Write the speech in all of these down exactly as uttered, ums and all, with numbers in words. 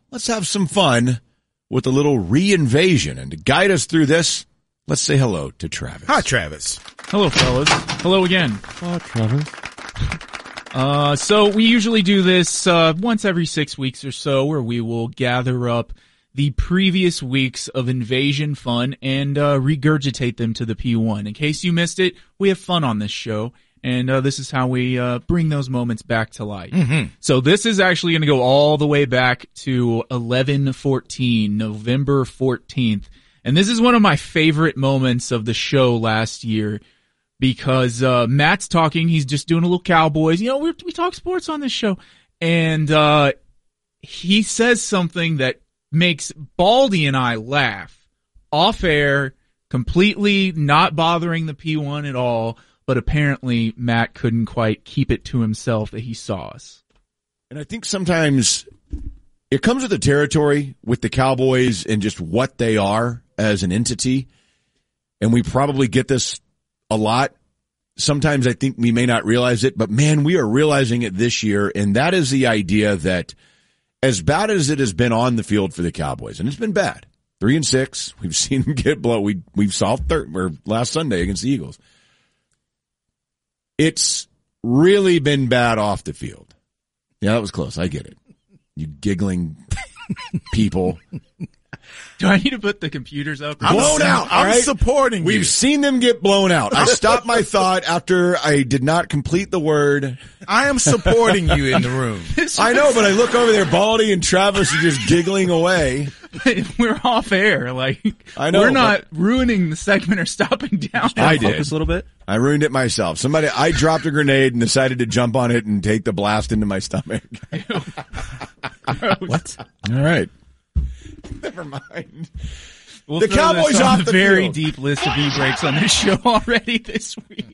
let's have some fun with a little re-invasion. And to guide us through this, let's say hello to Travis. Hi, Travis. Hello, fellas. Hello again. Hello, Travis. Uh, so we usually do this uh, once every six weeks or so, where we will gather up the previous weeks of Invasion fun and uh, regurgitate them to the P one. In case you missed it, we have fun on this show, and uh, this is how we uh, bring those moments back to life. Mm-hmm. So this is actually going to go all the way back to eleven fourteen, November fourteenth. And this is one of my favorite moments of the show last year, because uh, Matt's talking. He's just doing a little Cowboys. You know, we we talk sports on this show. And uh, he says something that makes Baldy and I laugh off air, completely not bothering the P one at all. But apparently Matt couldn't quite keep it to himself that he saw us. And I think sometimes it comes with the territory with the Cowboys and just what they are as an entity. And we probably get this a lot. Sometimes I think we may not realize it, but man, we are realizing it this year. And that is the idea that as bad as it has been on the field for the Cowboys, and it's been bad, three and six, we've seen them get blown. We, we've saw third or last Sunday against the Eagles. It's really been bad off the field. Yeah, that was close. I get it. You giggling people. Do I need to put the computers up? I'm blown out. I'm right? supporting We've you. seen them get blown out. I stopped my thought after I did not complete the word. I am supporting you in the room. I know, but I look over there, Baldy and Travis are just giggling away. We're off air. Like, I know, we're not ruining the segment or stopping down. I did. Focus a little bit. I ruined it myself. Somebody, I dropped a grenade and decided to jump on it and take the blast into my stomach. What? All right. Never mind. We'll The throw Cowboys this on off the very field. deep list of e-breaks on this show already this week.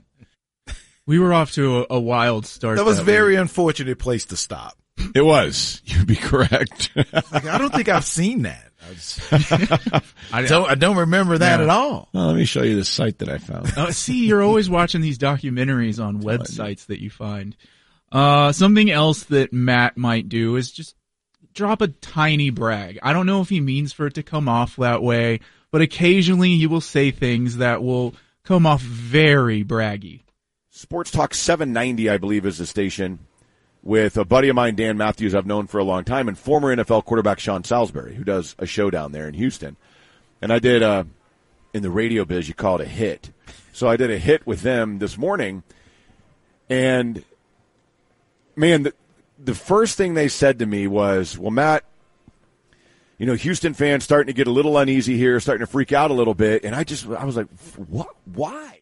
We were off to a, a wild start. That was a that very week. unfortunate place to stop. It was. You'd be correct. Like, I don't think I've seen that. I, was, I don't. I don't remember that Yeah. at all. Well, let me show you the site that I found. Uh, see, you're always watching these documentaries on websites that you find. Uh, something else that Matt might do is just drop a tiny brag. I don't know if he means for it to come off that way, but occasionally you will say things that will come off very braggy. Sports Talk seven ninety, I believe, is the station, with a buddy of mine, Dan Matthews, I've known for a long time, and former N F L quarterback Sean Salisbury, who does a show down there in Houston. And I did, uh, in the radio biz, you call it a hit. So I did a hit with them this morning, and, man, the, the first thing they said to me was, well, Matt, you know, Houston fans starting to get a little uneasy here, starting to freak out a little bit. And I just, I was like, what? Why?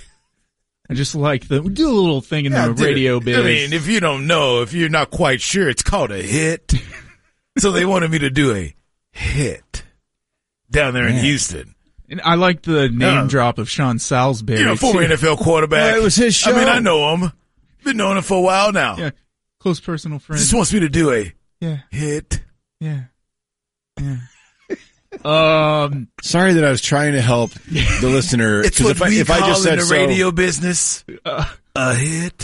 I just like the do a little thing in Yeah, the dude, radio biz. I mean, if you don't know, if you're not quite sure, it's called a hit. So they wanted me to do a hit down there in Man. Houston. And I like the name Yeah. drop of Sean Salisbury. You know, former too. N F L quarterback. Well, it was his show. I mean, I know him. Been knowing him for a while now. Yeah, close personal friend. Just wants me to do a Yeah, hit. yeah, yeah. um, Sorry that I was trying to help the listener. It's 'cause what if I, we if call I just in said the so- radio business uh, a hit.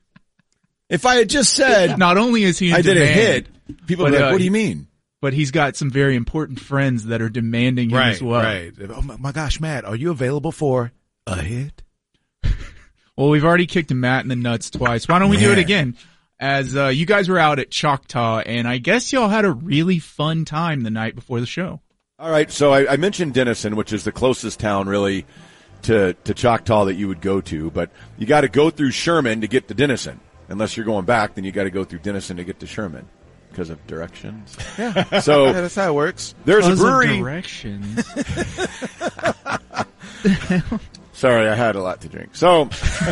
if I had just said not only is he in I did a demand, hit, people would but, be like, uh, what do you mean? but he's got some very important friends that are demanding him Right, as well. right. Oh my, my gosh, Matt, are you available for a hit? Well, we've already kicked Matt in the nuts twice. Why don't we do Man. it again? As uh, you guys were out at Choctaw, and I guess y'all had a really fun time the night before the show. All right, so I, I mentioned Denison, which is the closest town really to, to Choctaw that you would go to, but you got to go through Sherman to get to Denison. Unless you're going back, then you got to go through Denison to get to Sherman because of directions. Yeah. So Yeah, that's how it works. there's a Because of brewery. directions. Sorry, I had a lot to drink. So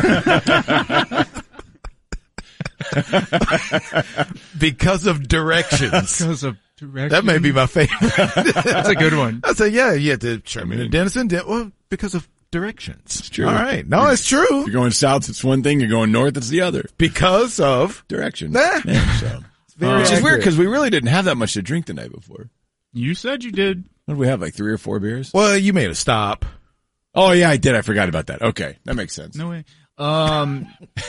Because of directions. Because of directions. That may be my favorite. That's a good one. I say, yeah, yeah, the Sherman and Denison. De- well, because of directions. It's true. All right. No, it's true. if you're going south, it's one thing. You're going north, it's the other. Because of Directions. Nah. Yeah, so. very Which is weird accurate. because we really didn't have that much to drink the night before. You said you did. What did we have, like three or four beers? Well, you made a stop. Oh, yeah, I did. I forgot about that. Okay, that makes sense. No way. Um,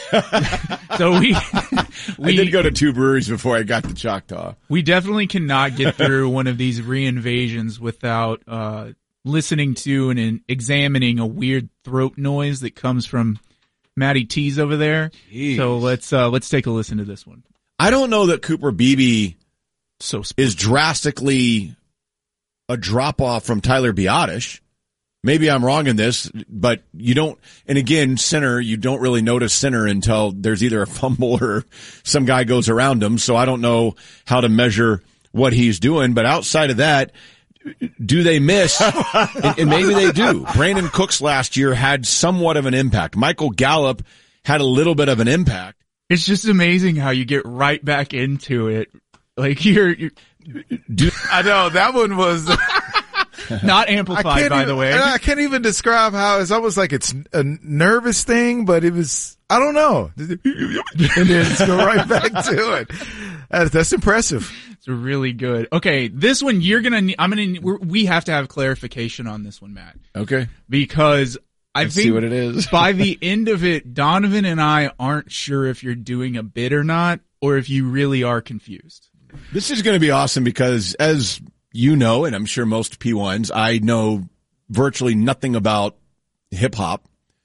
so we, we I did go to two breweries before I got to Choctaw. We definitely cannot get through one of these reinvasions without uh, listening to and, and examining a weird throat noise that comes from Matty T's over there. Jeez. So let's uh, let's take a listen to this one. I don't know that Cooper Beebe So spooky. is drastically a drop off from Tyler Biotish. Maybe I'm wrong in this, but you don't, and again, center, you don't really notice center until there's either a fumble or some guy goes around him. So I don't know how to measure what he's doing, but outside of that, do they miss? and, and maybe they do. Brandon Cooks last year had somewhat of an impact. Michael Gallup had a little bit of an impact. It's just amazing how you get right back into it. Like you're, you're Do, I know that one was not amplified, by even, the way. I can't even describe how it's almost like it's a nervous thing, but it was, I don't know. And then just go right back to it. That's, that's impressive. It's really good. Okay, this one you're gonna. ne- I'm gonna. We're, we have to have clarification on this one, Matt, okay. because I Let's think see what it is. by the end of it, Donovan and I aren't sure if you're doing a bit or not, or if you really are confused. This is going to be awesome because, as you know, and I'm sure most P ones, I know virtually nothing about hip hop.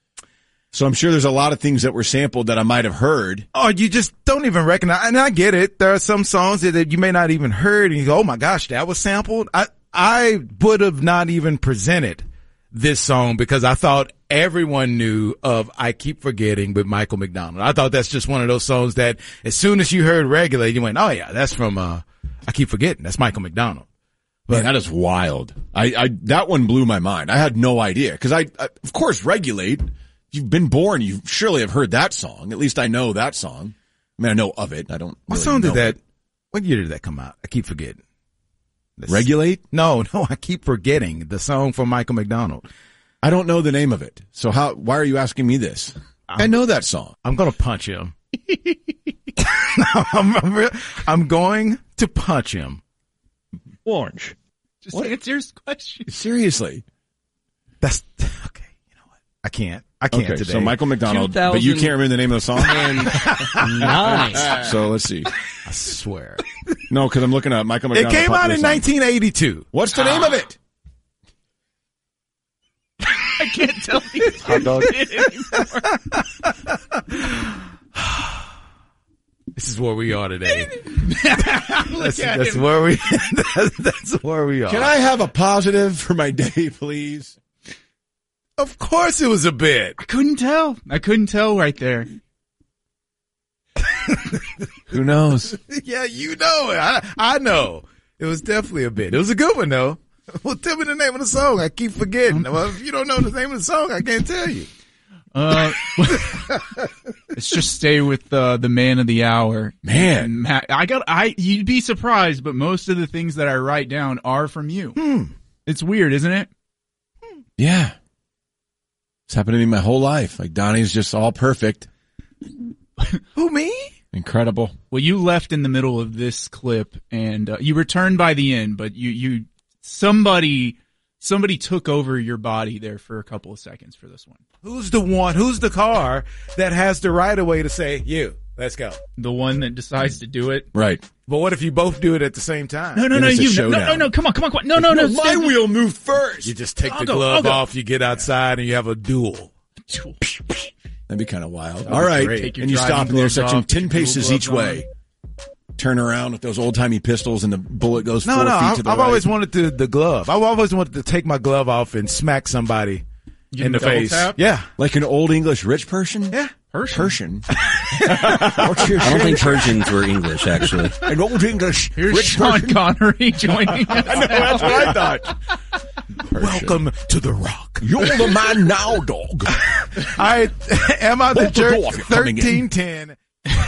So I'm sure there's a lot of things that were sampled that I might have heard. Oh, you just don't even recognize. And I get it. There are some songs that, that you may not even heard, and you go, "Oh my gosh, that was sampled." I I would have not even presented this song because I thought everyone knew of "I Keep Forgetting" with Michael McDonald. I thought that's just one of those songs that as soon as you heard "Regulate," you went, "Oh yeah, that's from uh, I Keep Forgetting. That's Michael McDonald." Man, that is wild. I, I that one blew my mind. I had no idea because I, I, of course, Regulate. You've been born. You surely have heard that song. At least I know that song. I mean, I know of it. I don't. What really song know did that? it. What year did that come out? I keep forgetting. This- Regulate? No, no, I keep forgetting the song from Michael McDonald. I don't know the name of it. So how? Why are you asking me this? I'm, I know that song. I'm gonna punch him. I'm, I'm, re- I'm going to punch him. Orange. Just What? answer his question. Seriously. That's okay. You know what? I can't. I can't Okay, today. so Michael McDonald, but you can't remember the name of the song? Nice. So let's see. I swear. No, because I'm looking at Michael It McDonald. came out popular in song. nineteen eighty-two. What's the name of it? I can't tell you. Hot dog. This is where we are today. Look That's, at that's him. where we. That's, that's where we are. Can I have a positive for my day, please? Of course, it was a bit. I couldn't tell. I couldn't tell right there. Who knows? Yeah, you know it. I, I know. It was definitely a bit. It was a good one, though. Well, tell me the name of the song. I keep forgetting. Well, if you don't know the name of the song, I can't tell you. Uh, let's just stay with uh, the man of the hour. Man. Matt, I got. I you'd be surprised, but most of the things that I write down are from you. Hmm. It's weird, isn't it? Yeah. It's happened to me my whole life. Like Donnie's just all perfect. Who, me? Incredible. Well, you left in the middle of this clip, and uh, you returned by the end, but you you somebody somebody took over your body there for a couple of seconds for this one. Who's the one? Who's the car that has the right of way to say, you, let's go? The one that decides to do it. Right. But what if you both do it at the same time? No, no, Then no, it's a you. No, no, showdown. no, come on, come on, come on. No, no, no. my stay- wheel moved first. You just take I'll the go, glove I'll go. off, you get outside, and you have a duel. That'd be kind of wild. All right. great. Take your And you driving stop in the gloves intersection off, ten put your paces gloves each on. way. Turn around with those old-timey pistols and the bullet goes No, four no, feet I've, to the I've right. always wanted the, the glove. I've always wanted to take my glove off and smack somebody Give in him the double face. tap? Yeah. Like an old English rich person? Yeah. Persian. I don't think Persians were English, actually. An old English Here's rich Sean person. Connery joining us. I know, that's what I thought. Welcome to the Rock. You're the man now, dog. I am I the Hold the jerk door if you're coming in. thirteen ten.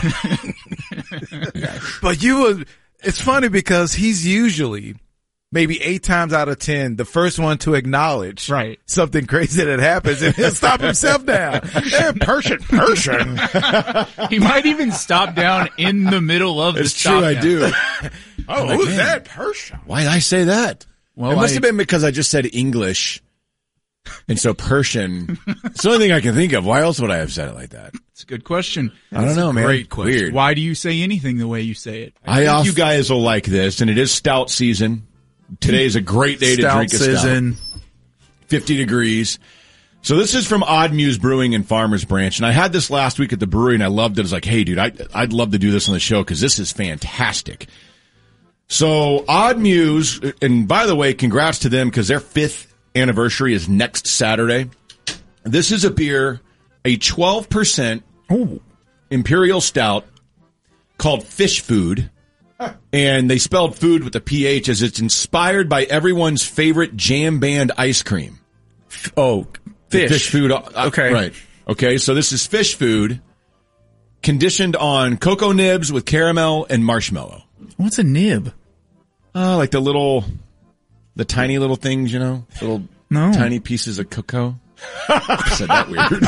But you would, it's funny because he's usually maybe eight times out of ten the first one to acknowledge Right. something crazy that happens and he'll stop himself down. Hey, Persian, Persian. He might even stop down in the middle of the It's true, I stop do. Oh, who's that? Persian. Why did I say that? Well, it must I- have been because I just said English And so Persian, it's the only thing I can think of. Why else would I have said it like that? It's a good question. I don't know, man. great question. Weird. Why do you say anything the way you say it? I, think you guys will like this, and it is stout season. Today is a great day to Stout drink a season. stout. fifty degrees. So this is from Odd Muse Brewing in Farmers Branch, and I had this last week at the brewery, and I loved it. I was like, hey, dude, I, I'd love to do this on the show because this is fantastic. So Odd Muse, and by the way, congrats to them because their fifth anniversary is next Saturday. This is a beer, a twelve percent Ooh. Imperial Stout called Fish Food. And they spelled food with a P H as it's inspired by everyone's favorite jam band ice cream. Oh, fish. Fish food. Okay. Right. Okay, so this is Fish Food conditioned on cocoa nibs with caramel and marshmallow. What's a nib? Oh, like the little, the tiny little things, you know? Little No. tiny pieces of cocoa. I said that weird.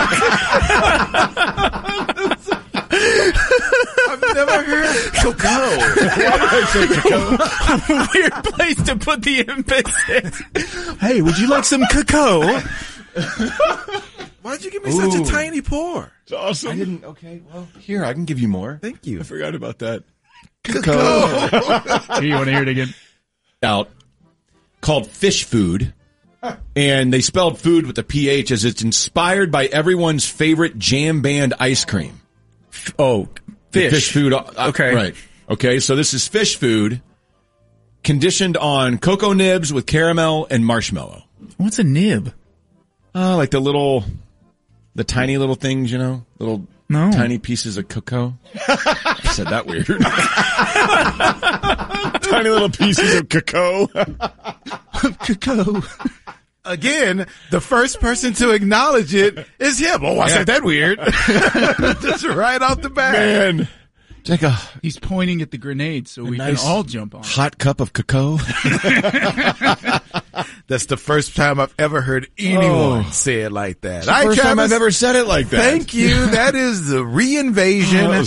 I've never heard cocoa. Why did I say cocoa? Weird place to put the emphasis. Hey, would you like some cocoa? Why'd you give me such Ooh. a tiny pour? It's awesome. I didn't, okay, well, here, I can give you more. Thank you. I forgot about that. Cocoa. Here, you want to hear it again? Out called Fish Food. And they spelled food with a P H as it's inspired by everyone's favorite jam band ice cream. Oh, fish. Fish food. Okay. Right. Okay, so this is Fish Food conditioned on cocoa nibs with caramel and marshmallow. What's a nib? Oh, like the little, the tiny little things, you know? Little No. tiny pieces of cocoa. I said that weird. Tiny little pieces of cocoa. Cocoa. Again, the first person to acknowledge it is him. Oh, I said that weird. Just right off the bat. Man. It's like a He's pointing at the grenade so we nice can all jump on it. hot cup of cocoa. That's the first time I've ever heard anyone Oh. say it like that. The All right, first time Travis, I've ever said it like that. Thank you. That is the reinvasion Oh,